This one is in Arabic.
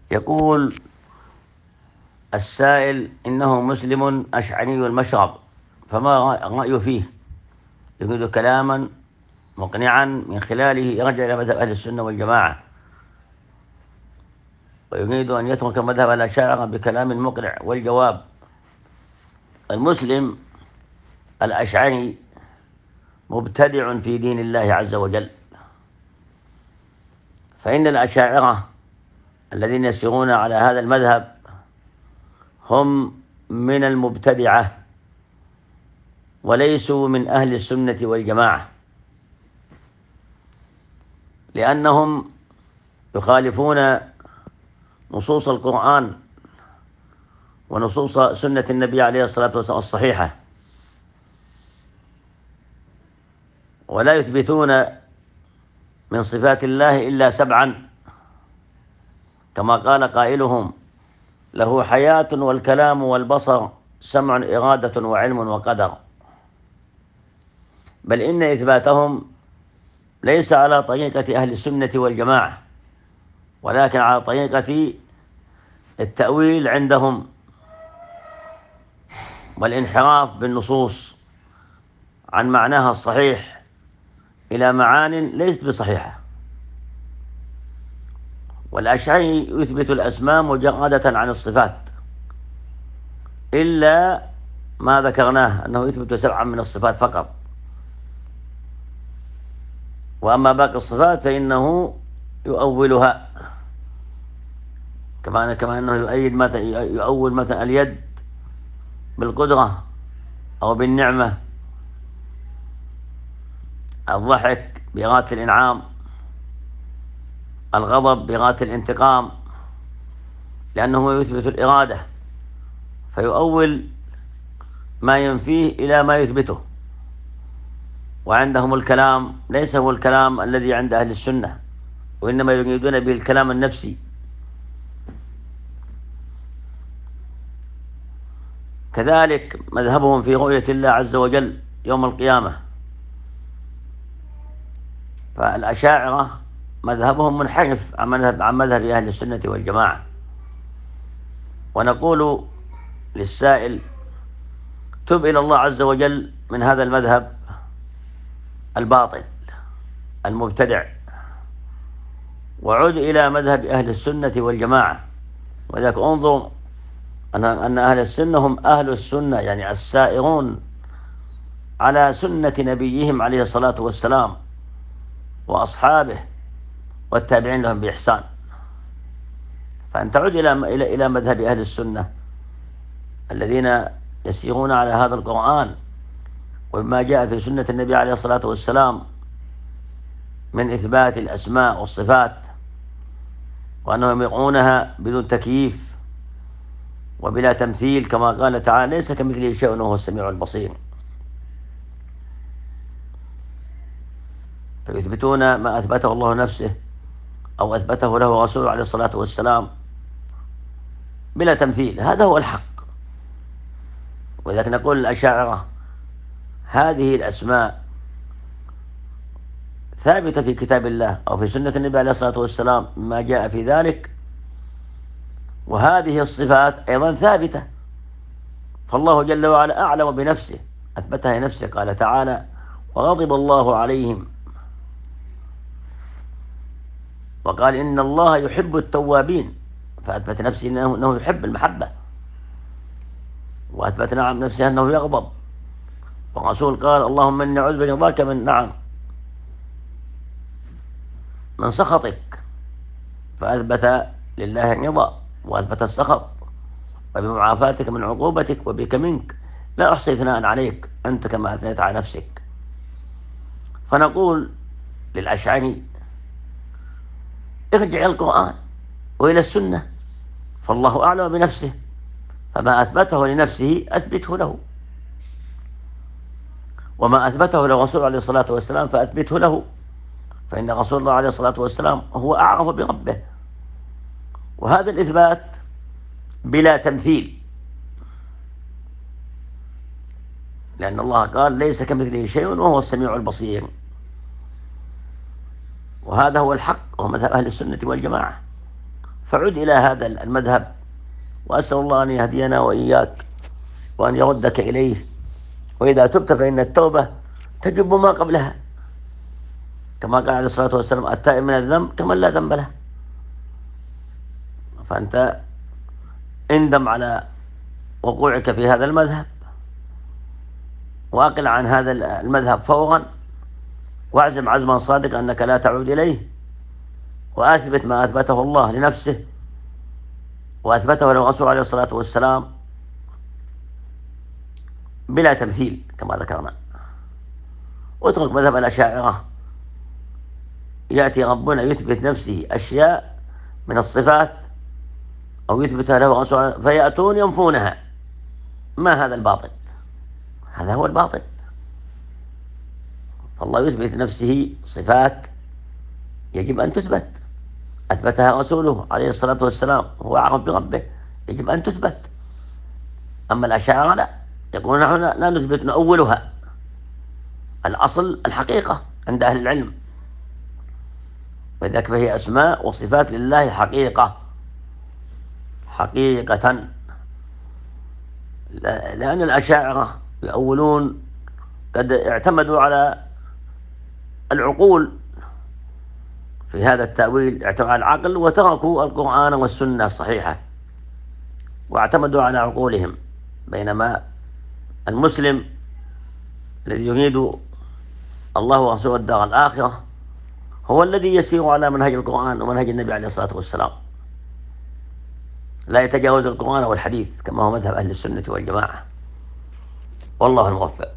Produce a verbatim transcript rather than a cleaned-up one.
يقول السائل: إنه مسلم أشعري المشرب، فما رأيه فيه؟ يريد كلاما مقنعا من خلاله يرجع إلى مذهب أهل السنة والجماعة، ويريد أن يترك مذهب الأشاعرة بكلام مقنع. والجواب: المسلم الأشعري مبتدع في دين الله عز وجل، فإن الأشاعرة الذين يسيرون على هذا المذهب هم من المبتدعة وليسوا من أهل السنة والجماعة، لأنهم يخالفون نصوص القرآن ونصوص سنة النبي عليه الصلاة والسلام الصحيحة، ولا يثبتون من صفات الله إلا سبعا، كما قال قائلهم: له حياة والكلام والبصر سمع إرادة وعلم وقدر. بل إن إثباتهم ليس على طريقة أهل السنة والجماعة، ولكن على طريقة التأويل عندهم والانحراف بالنصوص عن معناها الصحيح إلى معان ليست بصحيحة. والأشعري يثبت الأسماء مجردة عن الصفات، إلا ما ذكرناه أنه يثبت سبعا من الصفات فقط، وأما باقي الصفات فإنه يؤولها، كما كما أنه يؤيد مثلا يؤول مثلا اليد بالقدرة أو بالنعمة، الضحك بإرادة الإنعام، الغضب بإرادة الانتقام، لأنه يثبت الإرادة فيؤول ما ينفيه إلى ما يثبته. وعندهم الكلام ليس هو الكلام الذي عند أهل السنة، وإنما يريدون به الكلام النفسي. كذلك مذهبهم في رؤية الله عز وجل يوم القيامة، فالأشاعرة مذهبهم منحرف عن مذهب عن مذهب أهل السنة والجماعة. ونقول للسائل: تب إلى الله عز وجل من هذا المذهب الباطل المبتدع، وعد إلى مذهب أهل السنة والجماعة. وذلك انظر أن أن أهل السنة هم أهل السنة، يعني السائرون على سنة نبيهم عليه الصلاة والسلام وأصحابه والتابعين لهم بإحسان. فأن تعود إلى إلى إلى مذهب أهل السنة الذين يسيرون على هذا القرآن وما جاء في سنة النبي عليه الصلاة والسلام من إثبات الأسماء والصفات، وأنهم يقولونها بدون تكييف وبلا تمثيل، كما قال تعالى: ليس كمثله شيء وهو السميع البصير. فيثبتون ما أثبته الله نفسه أو أثبته له رسوله عليه الصلاة والسلام بلا تمثيل، هذا هو الحق. ولذلك نقول للأشاعرة: هذه الأسماء ثابتة في كتاب الله أو في سنة النبي عليه الصلاة والسلام ما جاء في ذلك، وهذه الصفات أيضا ثابتة. فالله جل وعلا أعلم بنفسه، أثبتها لنفسه، قال تعالى: وغضب الله عليهم، وقال: إن الله يحب التوابين، فأثبت نفسه أنه يحب المحبة، وأثبت نعم نفسه أنه يغضب. والرسول قال: اللهم إني أعوذ برضاك من نعم من سخطك، فأثبت لله الرضا وأثبت السخط، وبمعافاتك من عقوبتك وبك منك لا أحصي ثناء عليك أنت كما أثنيت على نفسك. فنقول للأشعري: ارجع إلى القرآن وإلى السنة، فالله أعلم بنفسه، فما أثبته لنفسه أثبته له، وما أثبته للرسول عليه الصلاة والسلام فأثبته له، فإن رسول الله عليه الصلاة والسلام هو أعرف بربه. وهذا الإثبات بلا تمثيل، لأن الله قال: ليس كمثله شيء وهو السميع البصير. وهذا هو الحق ومذهب أهل السنة والجماعة. فعد إلى هذا المذهب، وأسأل الله أن يهدينا وإياك وأن يردك إليه. وإذا تبت فإن التوبة تجب ما قبلها، كما قال عليه الصلاة والسلام: التائب من الذنب كمن لا ذنب له. فأنت اندم على وقوعك في هذا المذهب، وأقل عن هذا المذهب فورا، واعزم عزما صادقا أنك لا تعود إليه، وأثبت ما أثبته الله لنفسه وأثبته للرسول عليه الصلاة والسلام بلا تمثيل كما ذكرنا. واترك مذهب الأشاعرة، يأتي ربنا يثبت نفسه أشياء من الصفات أو يثبتها له الرسول فيأتون ينفونها. ما هذا الباطل؟ هذا هو الباطل. فالله يثبت نفسه صفات يجب أن تثبت، أثبتها رسوله عليه الصلاة والسلام، هو أعرف بربه، يجب أن تثبت. أما الأشاعرة لا، يقولون نحن لا نثبت، نؤولها. الأصل الحقيقة عند أهل العلم، وذلك فهي أسماء وصفات لله حقيقة حقيقة. لأن الأشاعرة يؤولون قد اعتمدوا على العقول في هذا التأويل، اعتمدوا على العقل وتركوا القرآن والسنة الصحيحة واعتمدوا على عقولهم، بينما المسلم الذي يريد الله ورسوله الدار الآخرة هو الذي يسير على منهج القرآن ومنهج النبي عليه الصلاة والسلام، لا يتجاوز القرآن والحديث كما هو مذهب أهل السنة والجماعة. والله الموفق.